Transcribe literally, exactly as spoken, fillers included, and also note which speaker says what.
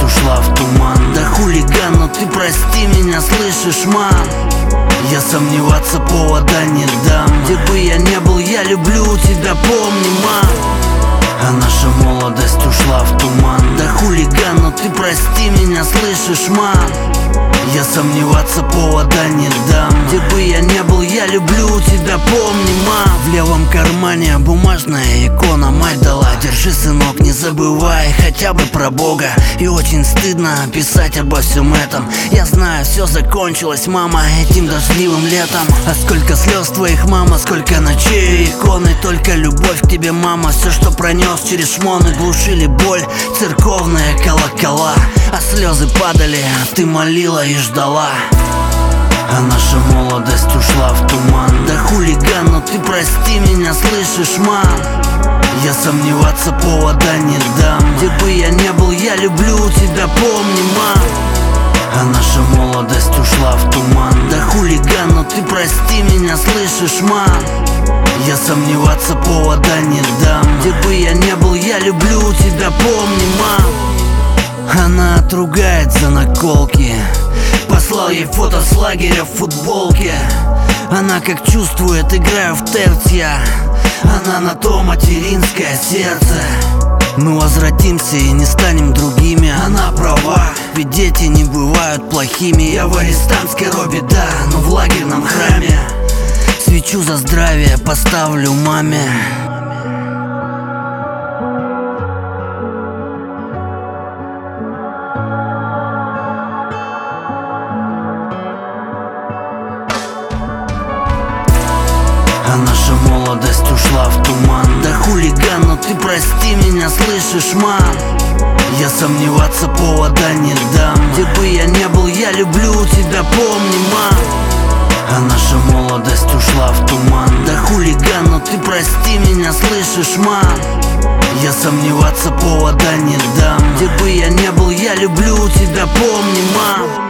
Speaker 1: ушла в туман. Да хулиган, но ты прости меня, слышишь, мам? Я сомневаться повода не дам. Где бы я не был, я люблю тебя, помни, мам. А наша молодость ушла в туман. Да хулиган, но ты прости меня, слышишь, мам? Я сомневаться повода не дам. Где бы я не был, я люблю тебя, помни, мам. В левом кармане бумажная икона мать дала. Держи, сынок, не забывай хотя бы про Бога. И очень стыдно писать обо всем этом. Я знаю, все закончилось, мама, этим дождливым летом. А сколько слез твоих, мама, сколько ночей иконы. Только любовь к тебе, мама, все, что пронес через шмоны. Глушили боль, церковные колокола. А слезы падали, а ты молила и ждала. А наша молодость ушла в туман. Да хулиган, но ты прости меня, слышишь, мам? Я сомневаться повода не дам. Где бы я не был, я люблю тебя, помни, мам. А наша молодость ушла в туман. Да хулиган, но ты прости меня, слышишь, мам? Я сомневаться повода не дам. Где бы я не был, я люблю тебя, помни, мам. Она отругает за наколки. Послал ей фото с лагеря в футболке. Она как чувствует, играю в терция. Она на то материнское сердце. Мы возвратимся и не станем другими. Она права, ведь дети не бывают плохими. Я в арестантской робе, да, но в лагерном храме. Свечу за здравие поставлю маме. А наша молодость ушла в туман. Да хулиган, но ты прости меня, слышишь, мам? Я сомневаться повода не дам. Где бы я не был, я люблю тебя, помни, мам. А наша молодость ушла в туман. Да хулиган, но ты прости меня, слышишь, мам? Я сомневаться повода не дам. Где бы я не был, я люблю тебя, помни, мам.